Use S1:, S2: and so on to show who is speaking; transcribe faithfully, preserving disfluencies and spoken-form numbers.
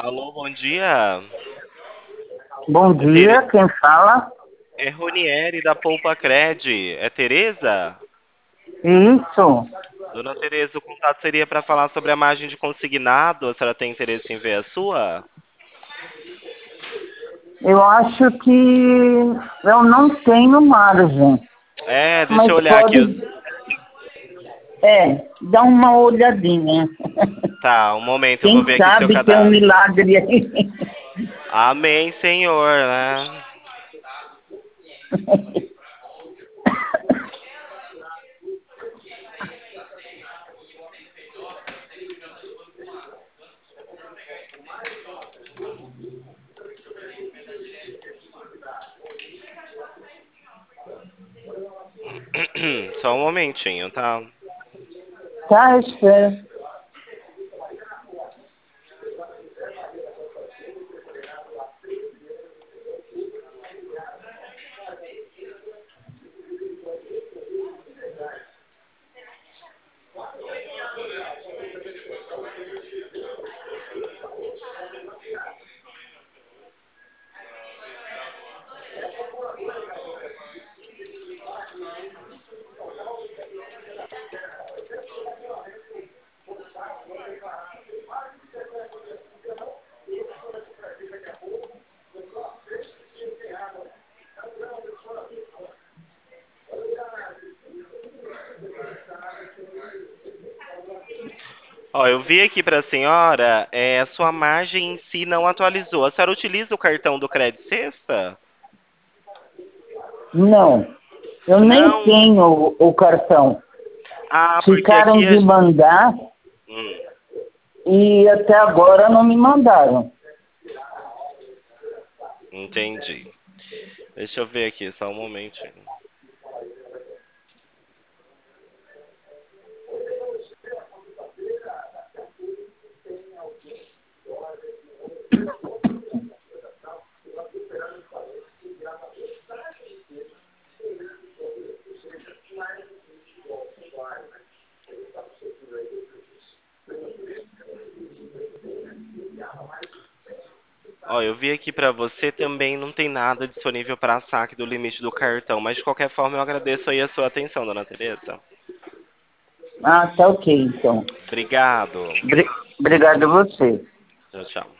S1: Alô, bom dia.
S2: Bom
S1: É, Tere...
S2: dia, quem fala?
S1: é Ronieri da Poupa Cred. É Tereza?
S2: Isso.
S1: Dona Tereza, o contato seria para falar sobre a margem de consignado. A senhora tem interesse em ver a sua?
S2: Eu acho que eu não tenho margem,
S1: É, deixa
S2: mas
S1: eu olhar aqui. os-
S2: pode, é, dar uma olhadinha.
S1: Tá, um momento, eu vou
S2: Quem
S1: ver aqui seu
S2: sabe tem um
S1: cadastro.
S2: milagre aí.
S1: Amém, Senhor, né? Só um momentinho, tá?
S2: Tá, espera.
S1: Ó, eu vi aqui para a senhora, é, a sua margem em si não atualizou. A senhora utiliza o cartão do Credit Sexta?
S2: Não, eu nem
S1: Não.
S2: tenho o, o cartão.
S1: Ah, porque
S2: Ficaram
S1: aqui a...
S2: de mandar
S1: Hum,
S2: e até agora não me mandaram.
S1: entendi. Deixa eu ver aqui, só um momentinho. Ó, eu vi aqui pra você também não tem nada disponível para saque do limite do cartão, mas de qualquer forma eu agradeço aí a sua atenção, dona Teresa.
S2: Ah, tá ok, então.
S1: Obrigado.
S2: Bri- Obrigado a você.
S1: Tchau, tchau.